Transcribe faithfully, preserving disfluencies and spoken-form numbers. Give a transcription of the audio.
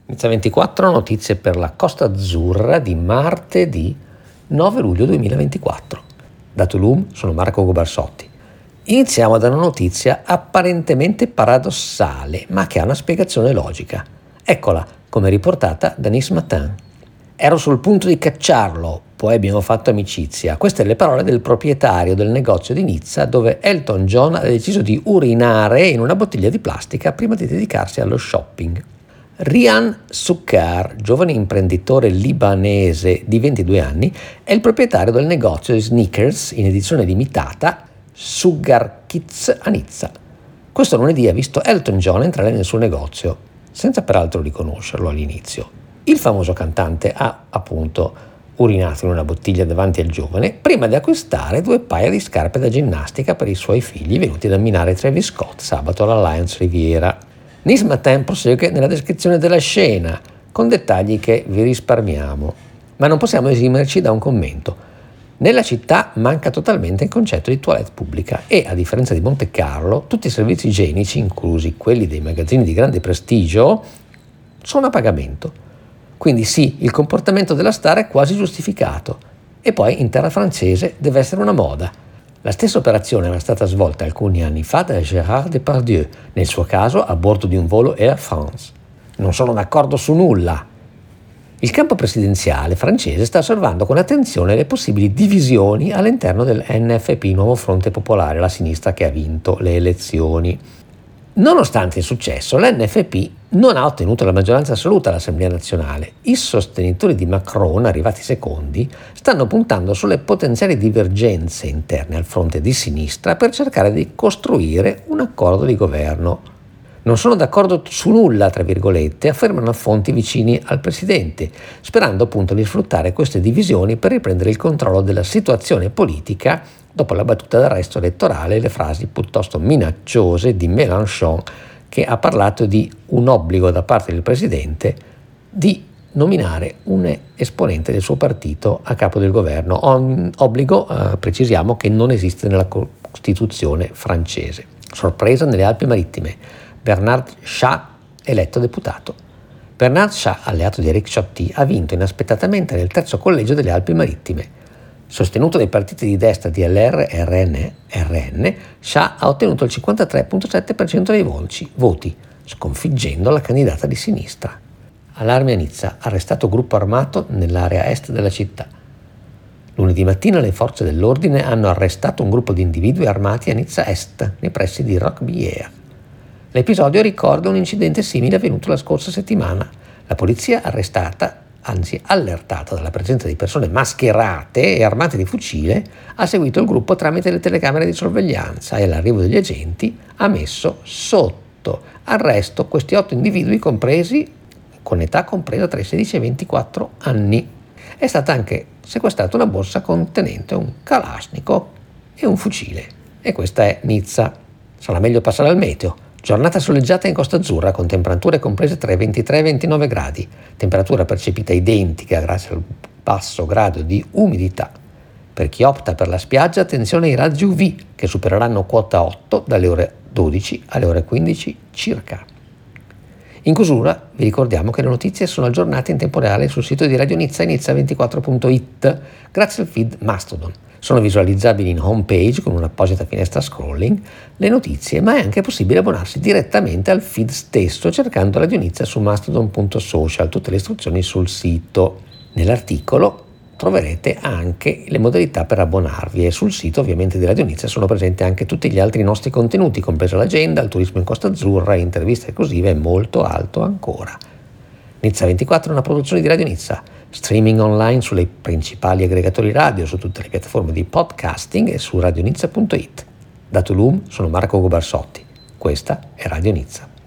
Nizza ventiquattro, notizie per la Costa Azzurra di martedì nove luglio duemilaventiquattro. Da Tulum sono Marco Gobarsotti. Iniziamo da una notizia apparentemente paradossale, ma che ha una spiegazione logica. Eccola, come riportata da Nice Matin. Ero sul punto di cacciarlo, poi abbiamo fatto amicizia. Queste le parole del proprietario del negozio di Nizza, dove Elton John ha deciso di urinare in una bottiglia di plastica prima di dedicarsi allo shopping. Rian Sukkar, giovane imprenditore libanese di ventidue anni, è il proprietario del negozio di sneakers in edizione limitata Sugar Kids a Nizza. Questo lunedì ha visto Elton John entrare nel suo negozio, senza peraltro riconoscerlo all'inizio. Il famoso cantante ha, appunto, urinato in una bottiglia davanti al giovane prima di acquistare due paia di scarpe da ginnastica per i suoi figli venuti ad ammirare Travis Scott sabato alla Lions Riviera. Nice Matin prosegue nella descrizione della scena, con dettagli che vi risparmiamo, ma non possiamo esimerci da un commento. Nella città manca totalmente il concetto di toilette pubblica e, a differenza di Monte Carlo, tutti i servizi igienici, inclusi quelli dei magazzini di grande prestigio, sono a pagamento. Quindi sì, il comportamento della star è quasi giustificato. E poi in terra francese deve essere una moda. La stessa operazione era stata svolta alcuni anni fa da Gérard Depardieu, nel suo caso a bordo di un volo Air France. Non sono d'accordo su nulla. Il campo presidenziale francese sta osservando con attenzione le possibili divisioni all'interno del N F P, Nuovo Fronte Popolare, la sinistra che ha vinto le elezioni. Nonostante il successo, l'N F P non ha ottenuto la maggioranza assoluta all'Assemblea nazionale. I sostenitori di Macron, arrivati secondi, stanno puntando sulle potenziali divergenze interne al fronte di sinistra per cercare di costruire un accordo di governo. Non sono d'accordo su nulla, tra virgolette, affermano fonti vicini al presidente, sperando appunto di sfruttare queste divisioni per riprendere il controllo della situazione politica dopo la battuta d'arresto elettorale e le frasi piuttosto minacciose di Mélenchon, che ha parlato di un obbligo da parte del presidente di nominare un esponente del suo partito a capo del governo. Un obbligo, eh, precisiamo, che non esiste nella Costituzione francese. Sorpresa nelle Alpi Marittime. Bernard Chat eletto deputato. Bernard Chat, alleato di Eric Ciotti, ha vinto inaspettatamente nel terzo collegio delle Alpi Marittime. Sostenuto dai partiti di destra di L R R N, R N, Chat ha ottenuto il cinquantatré virgola sette per cento dei voti, sconfiggendo la candidata di sinistra. Allarme a Nizza, arrestato gruppo armato nell'area est della città. Lunedì mattina le forze dell'ordine hanno arrestato un gruppo di individui armati a Nizza Est, nei pressi di Roquebillière. L'episodio ricorda un incidente simile avvenuto la scorsa settimana. La polizia arrestata, anzi allertata dalla presenza di persone mascherate e armate di fucile, ha seguito il gruppo tramite le telecamere di sorveglianza e all'arrivo degli agenti ha messo sotto arresto questi otto individui compresi con età compresa tra i sedici e i ventiquattro anni. È stata anche sequestrata una borsa contenente un Kalashnikov e un fucile. E questa è Nizza. Sarà meglio passare al meteo. Giornata soleggiata in Costa Azzurra con temperature comprese tra i ventitré e i ventinove gradi, temperatura percepita identica grazie al basso grado di umidità. Per chi opta per la spiaggia, attenzione ai raggi U V che supereranno quota otto dalle ore dodici alle ore quindici circa. In chiusura vi ricordiamo che le notizie sono aggiornate in tempo reale sul sito di Radio Nizza, nizza ventiquattro punto it, grazie al feed Mastodon. Sono visualizzabili in home page con un'apposita finestra scrolling le notizie, ma è anche possibile abbonarsi direttamente al feed stesso cercando Radio Nizza su mastodon punto social, tutte le istruzioni sul sito. Nell'articolo troverete anche le modalità per abbonarvi e sul sito ovviamente di Radio Nizza sono presenti anche tutti gli altri nostri contenuti, compresa l'agenda, il turismo in Costa Azzurra, interviste esclusive e molto altro ancora. Nizza ventiquattro è una produzione di Radio Nizza, streaming online sulle principali aggregatori radio, su tutte le piattaforme di podcasting e su radio nizza punto it. Da Tulum sono Marco Gobarsotti, questa è Radio Nizza.